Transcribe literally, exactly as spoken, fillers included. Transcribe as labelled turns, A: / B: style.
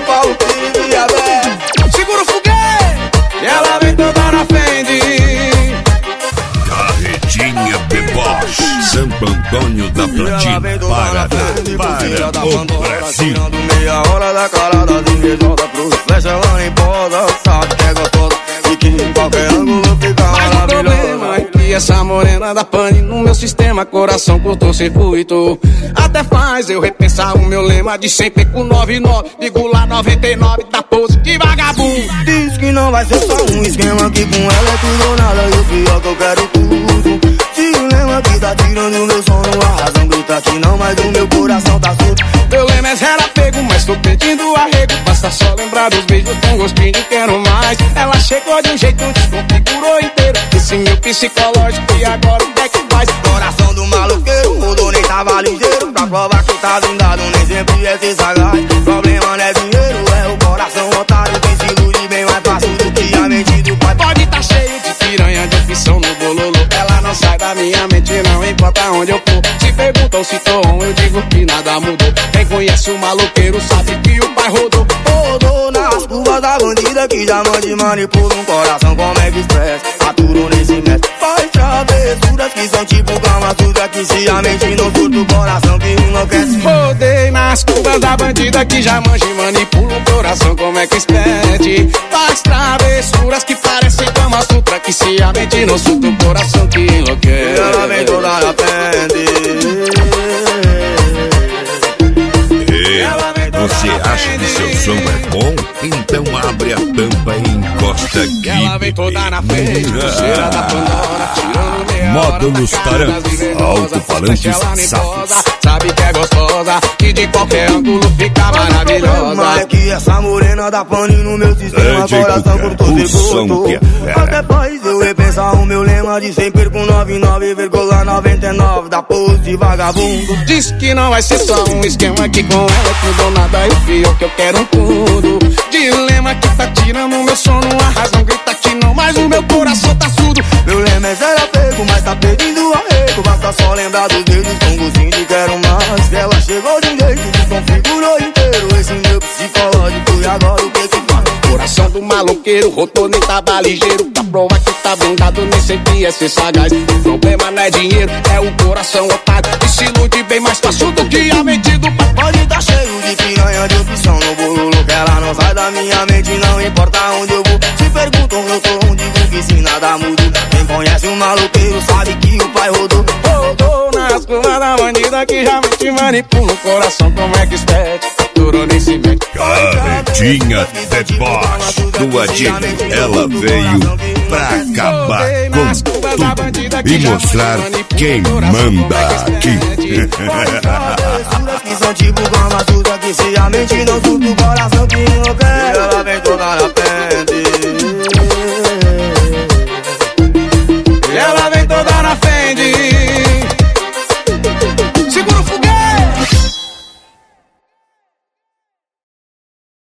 A: Paulo Pires e a Bé.
B: Segura o foguete, e ela vem toda na frente.
C: Carretinha Deboche, Santo Antônio da Platina, Paraná, para o Brasil.
A: Tirando meia hora da cara das invejosas pro flecha, ela nem posa, sabe que é gostosa e que em qualquer ângulo fica maravilhosa.
B: Mas o problema é que essa morena da pane no meu sistema, coração cortou circuito. Até faz eu repensar o meu lema de sempre com noventa e nove, digo lá noventa e nove da pose de vagabundo.
A: Diz que não vai ser só um esquema, que com ela é tudo ou nada, e o pior que eu quero tudo. Se o lema que tá tirando o meu sono, a razão grita que não, mas o meu coração tá surdo.
B: Meu lema é zero apego, mas tô pedindo arrego. Basta só lembrar dos beijos com gostinho de quero mais. Ela chegou de um jeito, desconfigurou inteiro esse meu psicológico, e agora o que é que faz?
A: Coração do maloqueiro, mudou, nem tava ligeiro. Pra provar que tá blindado, nem sempre é ser sagaz. Problema não é dinheiro, é o coração otário. Quem se ilude bem mais fácil do que a mente do pai.
B: Pode tá cheio de piranha, de opção no bololo. Ela não sai da minha mente, não importa onde eu for. Se perguntam se tô on, eu digo que nada mudou. Quem conhece o maloqueiro sabe que o pai rodou.
A: Rodou nas curvas da bandida que já mande manipula um coração como é que express. Aturou nesse mestre, faz travessuras que são tipo Kama Sutra, que se a mente não surta o coração que enlouquece.
B: Rodei nas curvas da bandida que já manja e manipula um coração como é que expede. Faz travessuras que parecem Kama Sutra, que se a mente não surta o coração que enlouquece.
A: Ela vem toda na frente.
C: Você acha que seu som é bom? Então abre a tampa e encosta aqui.
B: Ela vem toda na frente, cheira da Pandora, tirando meia
C: Módulos
B: hora da
C: Taran, alto-falantes Safos.
B: Sabe que é gostosa, que de qualquer ângulo fica maravilhosa.
A: Mas é que essa morena da pane no meu sistema,
C: É,
A: coração
C: Diego,
A: cortou
C: o som
A: circuito.
C: que é fera.
A: Até faz eu repensar o meu lema de sempre com noventa e nove vírgula noventa e nove da pose de vagabundo.
B: Diz que não vai ser só um esquema, que com ela é tudo ou nada, e o pior que eu quero um tudo. Dilema que tá tirando meu sono, a razão grita que não, mas o meu coração tá surdo.
A: Meu lema é zero apego, mas tá pedindo arrego. Basta só lembrar dos dedos com gostinho de quero mais. Ela chegou de um jeito, desconfigurou inteiro esse meu psicológico, e agora o que que faz?
B: Coração do maloqueiro, rotou nem tava ligeiro. Pra provar que tá blindado, nem sempre é ser sagaz. O problema não é dinheiro, é o coração otário, que se ilude bem mais fácil do que a mente do pai.
A: Pode tá cheio de piranha, de opção no bololo, que ela não sai da minha mente, não importa onde eu vou. Se perguntam eu tô onde, digo que se nada muda. Quem conhece o maloqueiro sabe que o pai rodou.
B: Rodou nas curvas da bandida que já te manipula o coração como é que espete. Durou nem se mete.
C: Carretinha Deboche do Adilho. Ela veio pra acabar com tudo e mostrar quem manda aqui.
A: Que são tipo Kama Sutra, que se a mente não surta o coração que enlouquece. Ela vem toda na frente.
B: Ela vem toda na frente.